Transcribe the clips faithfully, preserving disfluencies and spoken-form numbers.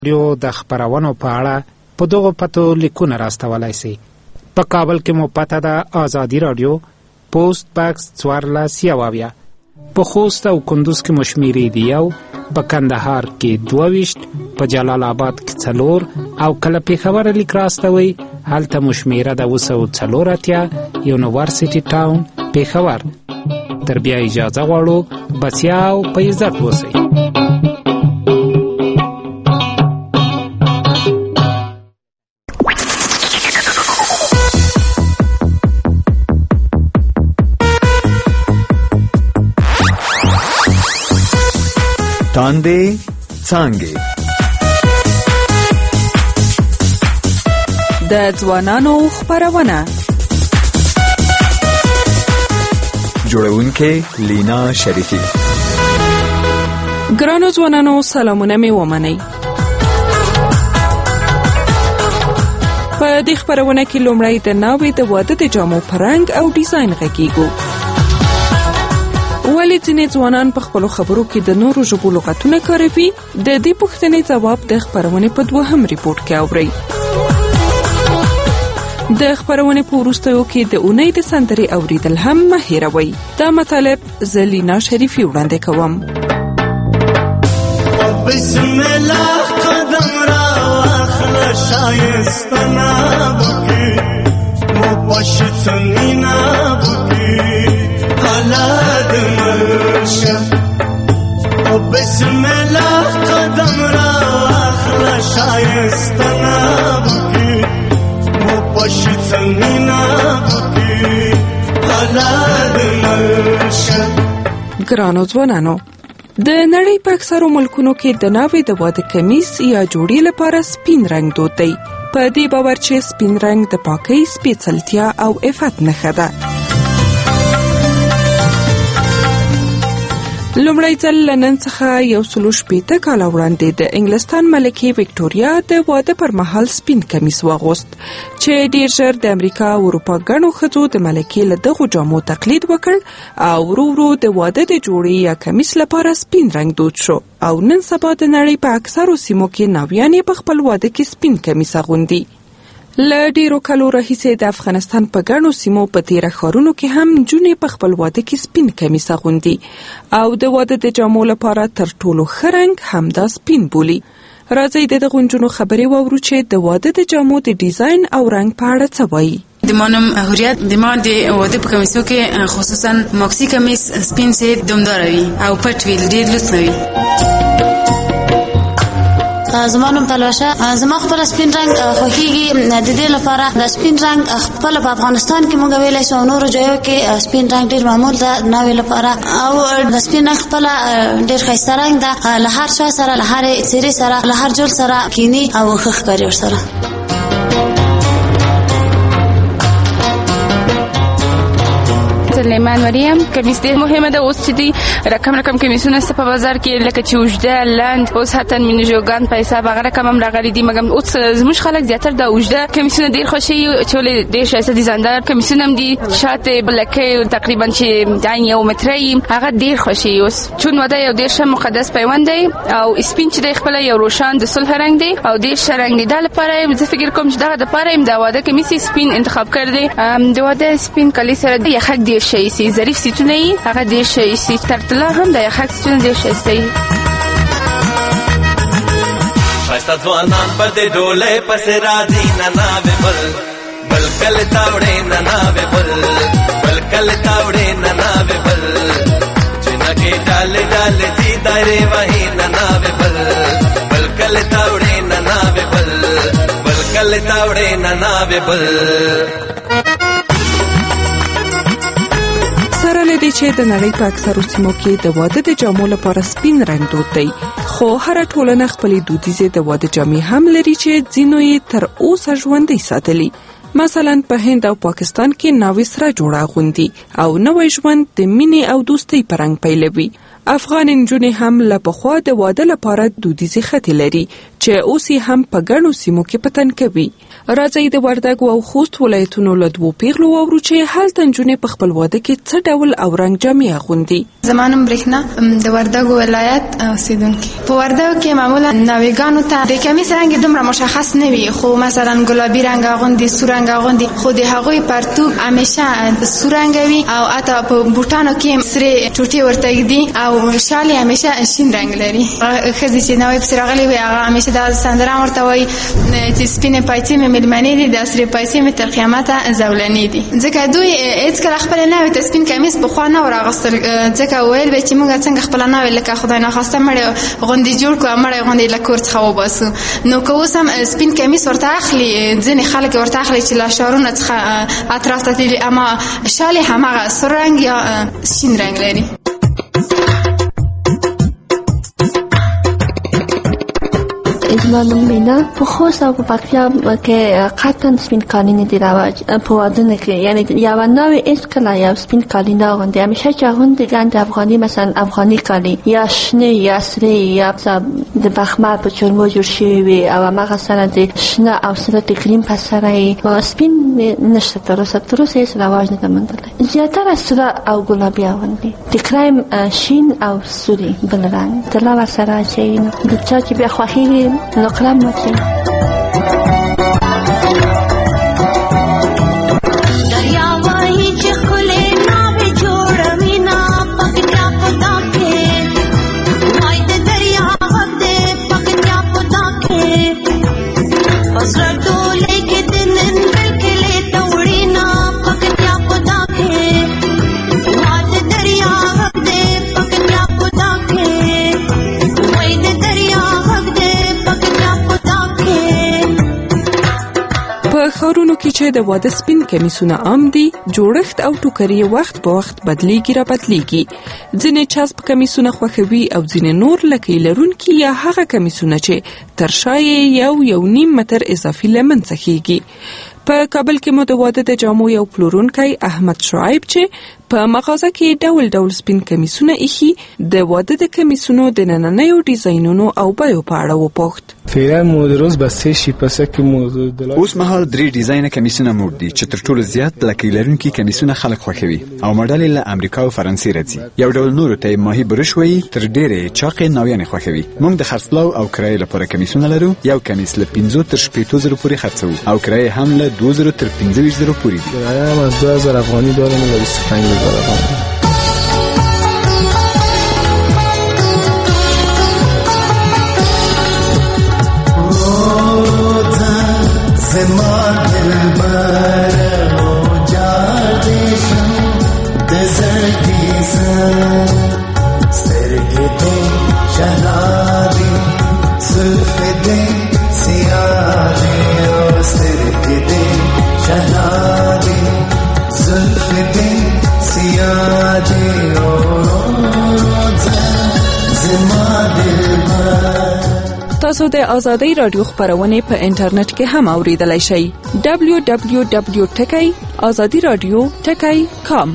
رادیو د خپرونو په اړه په دغو پتو لیکونه راستولی سي. په کابل کې مو پته ده آزادي رادیو، پوسټ باکس څوارلس یو اویا. په خوست او کندوز کې مو شمېرې دي یو، په کندهار کې دوه ویشت، په جلال آباد کې څلور او کله پېښور لیک راستوئ هلته مو شمېره ده اوه سوه څلور اتیا، یونیورسټي ټاون پېښور. تر بیا اجازه غواړو، بسیا او په عزت اوسئ. تاندې څانګې د ځوانانو خپرونه. جوړونکې لینا شریفی. ګرانو ځوانانو سلامونه مې ومنئ. په دې خپرونه کې لومړی د ناوې د واده د جامو په رنګ او ډیزاین غږیږو. ولې ځینې ځوانان په خپلو خبرو کې د نورو ژبو لغتونه کاروي؟ د دې پوښتنې ځواب د خپرونې په دوهم ریپورټ کې اورئ. د خپرونې په وروستیو کې د اونۍ د سندرې اوریدل هم مه هېروئ. دا مطالب زه لینا شریفی وړاندې کوم. بسم الله قدم را واخله شایستنا بکی مو پشتنینا بکی حالات مرشا. بسم الله قدم را واخله شایستنا بکی مو پشتنینا بکی حالات مرشا. ګرانو ځوانانو، د نړۍ په اکثرو ملکونو کې د ناوې د واده کمیس یا جوړې لپاره سپین رنګ دود دی. په دې باور چې سپین رنګ د پاکۍ، سپېڅلتیا او عفت نښه ده. لومړی ځل له نن څخه یو سلو شپېته کاله وړاندې د انګلستان ملکې وکټوریا د واده پر مهال سپین کمیس واغوست، چې ډیر ژر د امریکا او اروپا ګڼو ښځو د ملکې له دغو جامو تقلید وکړ او ورو ورو د واده د جوړې یا کمیس لپاره سپین رنګ دود شو او نن سبا د نړۍ په اکثرو سیمو کې ناویانې په خپل واده کې سپین کمیس اغوندي. له ډیرو کلو راهیسې د افغانستان په ګڼو سیمو په تیره ښارونو کې هم نجونې په خپل واده کې سپین کمیس اغوندي او د واده د جامو لپاره تر ټولو ښه رنګ همدا سپین بولي. راځئ د دغو نجونو خبرې واورو چې د واده د جامو د ډیزاین او رنګ په اړه څه وایي. د ما نوم حریت. د ما د واده په کمیسو کې خصوصا ماکسي کمیس سپین سي دومدار وي او پټ وي، ډیر لوڅ نه وي. زما نوم تلوشه. زما خپل سپین رنګ خوښیږي. د دې لپاره د سپین رنګ خپل په افغانستان کې موږ ویلای شو، نورو ځایو کې سپین رنګ ډیر معمول ده ناوې لپاره، او د سپین رنګ خپل ډیر ښایسته رنګ ده. له هر چا سره، له هر څیرې سره، له هر جول سره کینی او ښه ښکاري ورسره. سلیمان مریم. کمیس ډېر مهمه ده. اوس چې دی رقم رقم کمیسونه سته په بازار کې، لکه چې اوږده، لنډ، اوس حتی مینیجوګان په حساب هغه رقم هم راغلي دي. مګر اوس زموږ خلک زیاتر د اوږده کمیسونه ډېر خوښوي، چې ولې ډېر ښایسته ډیزایندار کمیسونه هم دي. شاته لکه تقریبا چې دان یو متره یي، هغه ډېر خوښوي. اوس چون واده یو ډېر ښه مقدس پیوند دی او سپین چې دی خپله یو روښان د صلح رنګ دی او ډېر ښه رنګ دی. دا لپاره زه فکر کوم چې دغه دپاره یم د واده کمیس سپین انتخاب کړی دی. د واده سپین کالي سره یخک ډېر ښه ایسي، ظریف سیټونه یي، هغه ډېر ښه ایسي. تر طلا هم د یخک سیټونه ډېر ښایسته یي. ښایسته ځوانان په دې ډولۍ پسې راځي، نه ناوې بل بل کله تاوړې، نه ناوې بل بل کله تاوړې، نه ناوې بل جنکې ډالې ډالې ځي دایرې وهي، نه ناوې بل بل کله تاوړې، نه ناوې بل بل کله تاوړې، نه ناوې بل. سره له دې چې د نړۍ په اکثرو سیمو کې د واده د جامو لپاره سپین رنګ دود دی، خو هره ټولنه خپلې دودیزې د واده جامې هم لري چې ځینو یې تر اوسه ژوندۍ ساتلي. مثلا په هند او پاکستان کې ناوې سره جوړه اغوندي او نوی ژوند د مینې او دوستۍ په رنګ پیلوي. افغان نجونې هم له پخوا د واده لپاره دودیزې خټې لري چې اوس هم په ګڼو سیمو کې پتن کوي. راځي د وردګو او خوست ولایتونو له دوو پیغلو واورو چې هلته نجونې په خپل واده کې څه ډول او رنګ جامې اغوندي. زمانم برېښنا د وردګو ولایت اوسیدونکي. په وردګو کې معمولا ناویګانو ته د کمیس رنګ دومره مشخص نه وي، خو مثلا ګلابي رنګ اغوندي، سور رنګ اغوندي، خو د هغوی پرتوګ همیشه سور رنګ وي او اته په بوټانو کې سرې ټوټې ورته ږدي او شال یې همیشه شین رنګ لري. ښځې چې نوی پسې راغلي وي هغه همیشه دا سندران ورته وایي چې سپینې پایڅې مې مېلمنې دي، د سرې پایڅې مې تر قیامته زولنې دي. ځکه دوی هېڅکله خپلې ناوې ته سپین کمیس پخوا نه ور اغوستل، ځکه ویل به چې موږ څنګه خپله ناوې لکه خدای ناخواسته مړې غوندې جوړ کړو او مړې غوندې له کور څخه وباسو. نو که اوس هم سپین کمیس ورته اخلي، ځینې خلک ورته اخلي چې له ښارونو څخه اطراف ته تللي، اما شال یې هماغه سور رنګ یا شین رنګ لري. زما نوم مینا. په خوست او په پکتیا کې قطعا سپین قالین دي رواج په ودونه کې، یعنی یو نوې هېڅکله یو سپین قالین نه اغوندي. همیشه چې اغوندي ګند افغاني، مثلا افغاني قالین یا شنه یا سرې یا د بخمر په چرمو جوړ شوي وي او هماغه سره د شنه او سره د کریم په سره یې سپین نشته. تر اوسه تر اوسه هېڅ رواج نه ده موندلی. زیاتره سره او ګلابي اغوندي، د کریم شین او سوري بل رنګ طلا ورسره اچوي. د چا چې بیا خوښېږي نو قلم مچوي. ښارونو کې چې د واده سپین کمیسونه عام دي، جوړښت او ټوکري وخت په وخت بدلیږي را بدلیږي. ځینې چسب کمیسونه خوښوي او ځینې نور لکۍ لرونکي یا هغه کمیسونه چې تر شا یې یو یو نیم متر اضافي لمن څخیږي. په کابل کې مو د واده د جامو یو پلورونکی احمد شعیب چې په مغازه کې ډول ډول سپین کمیسونه ایښي، د واده د کمیسونو د نننیو ډیزاینونو او بیو په اړه وپوښت. فعلا مو د روز بسې شي پسه کې مو د اوس مهال درې ډیزاینه کمیسونه موجود دي چې تر ټولو زیات لکۍ لرونکي کمیسونه خلک خوښوي او ماډل له امریکا او فرانسې راځي. یو ډول نورو ته ماهي بروش وایي، تر ډېرې چاقې ناویانې خوښوي. موږ د خرڅلاو او کرایې لپاره کمیسونه لرو. یو کمیس له پنځو تر شپېتو زرو پورې خرڅوو او کرایې هم له دوه زرو تر پنځه ویشت زرو پورې دي. کرایه هم از دوه هزار افغانی دارم و بیست و پنج هزار افغانی. زمان دلبر و جادشم دزدیسم سرگده شهادی صفده سیاده و سرگده شهادی صفده سیاده و زمان دلبر. تاسو د آزادۍ رادیو خبرونه په انټرنیټ کې هم اوریدلای شئ. دبلیو دبلیو دبلیو ټکی آزادی رادیو ټکی کام.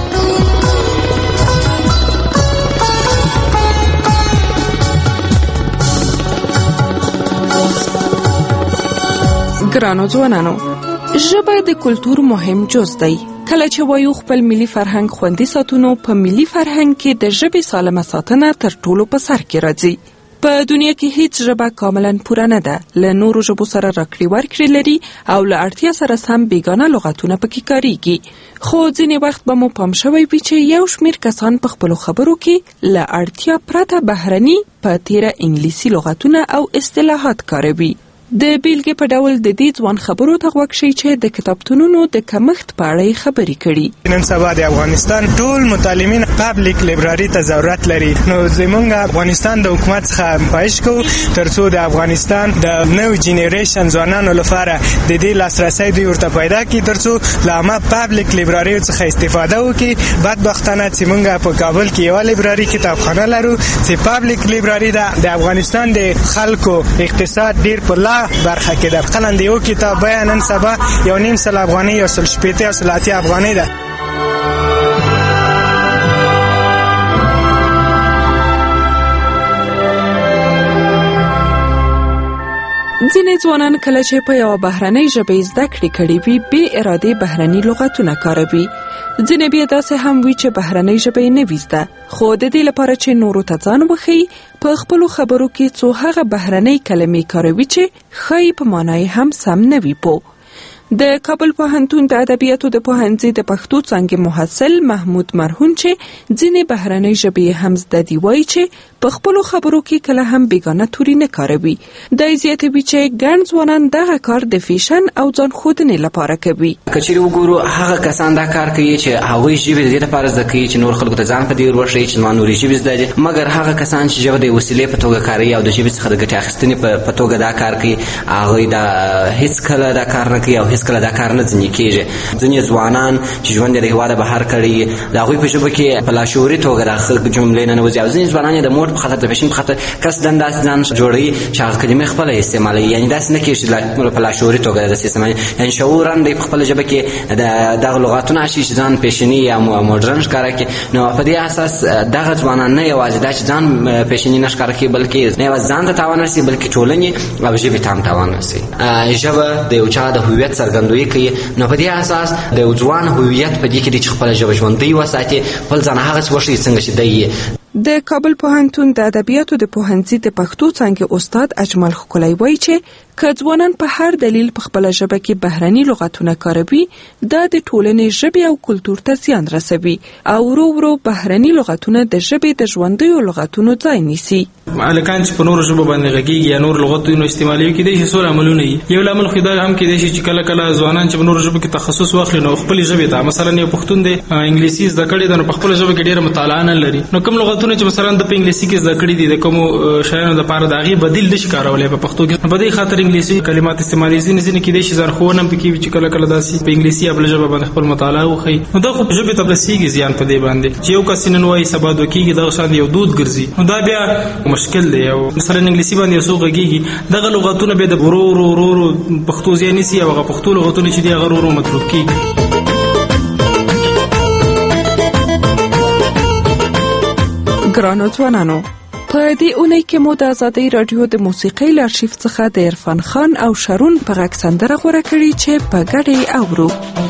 ګرانو ځوانانو، ژبه د کلتور مهم جز دی. کله چې وایو خپل ملي فرهنګ خوندي ساتو، نو په ملي فرهنګ کې د ژبې سالمه ساتنه تر ټولو په سر کې راځي. په دنیا کې هیڅ ژبه کاملا پوره نه ده. له نورو ژبو سره راکړې ورکړې لري او له اړتیا سره سم بیګانه لغتونه پکې کاریږي. خو ځینې وخت به مو پام شوی وي چې یو شمیر کسان په خپلو خبرو کې له اړتیا پرته بهرني په تیره انګلیسي لغتونه او اصطلاحات کاروي. د بیلګې په ډول د دې ځوان خبرو ته غوږ شئ چې د کتابتونونو د کمښت په اړه خبرې کړي. نن سبا د افغانستان ټول متعلمین پابلیک لایبرری ته ضرورت لري. نو زمونږ افغانستان د حکومت څخه خواهش کوو ترڅو د افغانستان د نو جنریشن ځوانانو لپاره د دې لاسرسي دوی ورته پیدا کړي، ترڅو له عامه پابلیک لایبرری څخه استفاده وکړي. بدبختانه چې مونږ په کابل کې یو لایبرری کتابخانه لرو چې پابلیک لایبرری ده. د افغانستان د خلکو اقتصاد ډیر په لا برخه کې ده. قلم دی یو کتاب بیان نن سبا یو نیم سل افغاني یا سل شپېته یا سل اتیا افغاني ده. ځینې ځوانان کله چې په یوه بهرنۍ ژبه زده کړې کړې وي بې ارادې بهرني لغتونه کاروي. ځینې بیا داسې هم وي چې بهرنۍ ژبه یې نه وي زده، خو د دې لپاره چې نورو ته ځان وښیي په خپلو خبرو کې څو هغه بهرنۍ کلمې کاروي چې ښایي په معنا یې هم سم نه وي پوه. د کابل پوهنتون د ادبیاتو د پوهنځي د پښتو څانګې محصل محمود مرهون چې ځینې بهرنۍ ژبې هم زده دي وایي چې په خپلو خبرو کې کله هم بیګانه توري نه کاروي. دا زیاتوي چې ګڼ ځوانان دغه کار د فیشن او ځان ښودنې لپاره کوي. که چیرې وګورو هغه کسان دا کار کوي چې هغوی ژبې د دې لپاره زده کوي چې نور خلکو ته ځان په دې ور وښیي چې زما نورې ژبې زده دي، مګر هغه کسان چې ژبه د وسیلې په توګه کاروي او د ژبې څخه د ګټې اخیستنې په توګه دا کار کوي، هغوی دا هېڅکله دا کار نه کوي او هېڅکله دا کار نه ځنې کېږي. ځینې ځوانان چې ژوند یې د هېواده بهر کړی د هغوی په ژبه کې په لاشعوري توګه دا جملې ننوځي او ځینې ځوانان یې د موډ په خاطر د فیشن په خاطر قصداً داسې ځان جوړوي چې هغه کلمې خپله استعمالوي، یعنې داسې نه کېږي چې په لاشعوري توګه داسې استعمالوي، یعنې شعوراً دی په خپله ژبه کې دغه لغاتونه اچوي چې ځان فیشني یا موډرن ښکاره کړي. نو په دې اساس دغه ځوانان نه یوازې دا چې ځان فیشني نه ښکاره کړي بلکې نه یوازې ځان ته تاوان رسوي بلکې ټولنې او ژبې ته هم تاوان رسوي. ژبه د یو چا د هویت څرګندویي کوي، نو په دې اساس د یو ځوان هویت په دې کې دی چې خپله ژبه ژوندۍ وساتي، خپل ځان هغسې وښیي څنګه چې دی یې. د کابل پوهنتون د ادبیاتو د پوهنځي د پښتو څانګې استاد اجمل ښکلی وایي چې که ځوانان په هر دلیل په خپله ژبه کې بهرني لغتونه کاروي دا د ټولنې ژبې او کلتور ته زیان رسوي او ورو ورو بهرني لغتونه د ژبې د ژوندیو لغتونو ځای نیسي. هلکان چې په نورو ژبو باندې غږیږي یا نور لغتونه استعمالوي کېدای شي څو لاملونه وي. یو لامل خو دا هم کېدای شي چې کله کله ځوانان چې په نورو ژبو کې تخصص واخلي نو خپلې ژبې ته مثلا یو پښتون دی انګلیسي زده کړې ده نو په خپله ژبه کې ډېره مطالعه نه لري، نو کوم لغتونه چې مثلا د په انګلیسي کې زده کړي دي د کومو شیانو دپاره د هغې بدیل نشي کارولی په پښتو کې، په دې خاطر انګلیسي کلمات استعمالوي. ځینې ځینې کېدای شي ځارښوونه هم پکې وي چې کله کله داسې په انګلیسي یا بله ژبه باندې خپل مطالعه وښیي، نو دا خو ژبې ته رسېږي زیان په دې باندې چې یو کس نن وایي سبا دوه کېږي دغه شان یو دود ګرځي، نو دا بیا مشکل دی. او مثلا انګلیسي باندې یو څوک غږېږي دغه لغتونه بیا د ورو ورو ورو ورو پښتو ځای نیسي او هغه پښتو لغتونه چې دي هغه ورو ورو متروک کېږي. ګرانو ځوانانو، په دې اونۍ کې مو د ازادۍ راډیو د موسیقۍ له ارشیف څخه د عرفان خان او شارون په غږ سندره غوره کړې چې په ګډه یې اورو.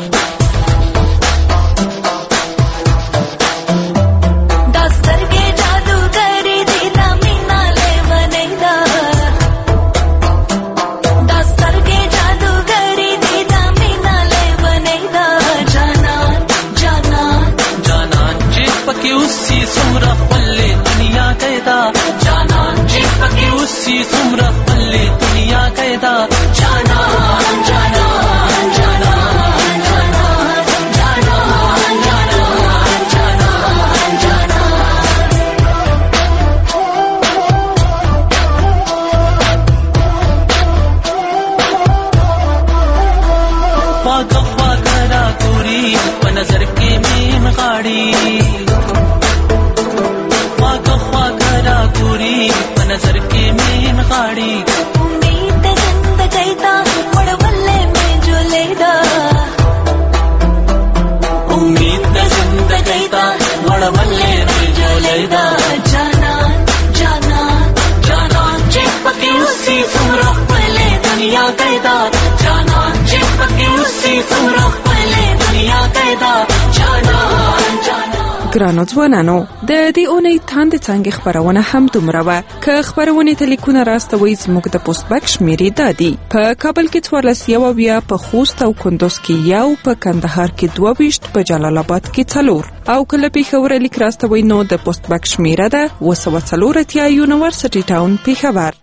ګرانو ځوانانو، د دې اونۍ تاندې څانګې خپرونه هم دومره وه. که خپرونې ته لیکونه راستوئ زموږ د پوسټ بک شمېرې دا دي: په کابل کې څوارلس یو اویا، په خوست او کندوز کې یو، په کندهار کې دوه ویشت، په جلال آباد کې څلور او که له پېښوره لیک راستوئ نو د پوسټ بک شمېره ده اوه سوه څلور اتیا یونیورسټي ټاون پېښور.